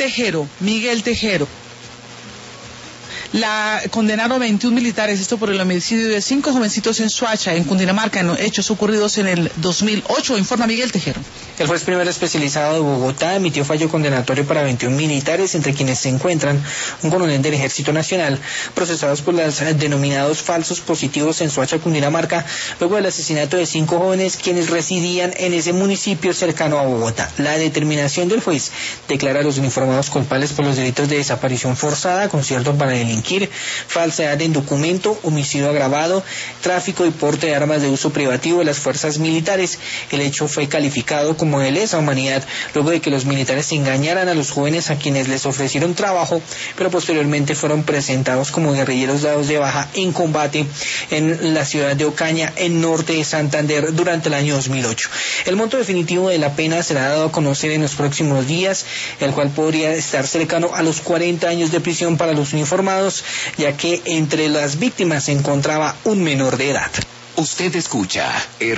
Tejero, Miguel Tejero. La condenaron 21 militares, esto por el homicidio de 5 jovencitos en Soacha, en Cundinamarca, en hechos ocurridos en el 2008, informa Miguel Tejero. El juez primero especializado de Bogotá emitió fallo condenatorio para 21 militares, entre quienes se encuentran un coronel del Ejército Nacional, procesados por los denominados falsos positivos en Soacha, Cundinamarca, luego del asesinato de 5 jóvenes quienes residían en ese municipio cercano a Bogotá. La determinación del juez declara a los uniformados culpables por los delitos de desaparición forzada, concierto para delinquir, falsedad en documento, homicidio agravado, tráfico y porte de armas de uso privativo de las fuerzas militares. El hecho fue calificado como de lesa humanidad luego de que los militares engañaran a los jóvenes a quienes les ofrecieron trabajo, pero posteriormente fueron presentados como guerrilleros dados de baja en combate en la ciudad de Ocaña, en norte de Santander, durante el año 2008. El monto definitivo de la pena será dado a conocer en los próximos días, el cual podría estar cercano a los 40 años de prisión para los uniformados, ya que entre las víctimas se encontraba un menor de edad. Usted escucha